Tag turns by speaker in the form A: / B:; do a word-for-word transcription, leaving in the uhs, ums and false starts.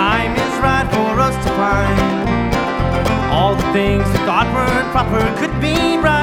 A: time is right for us to find all the things that thought weren't proper could be right.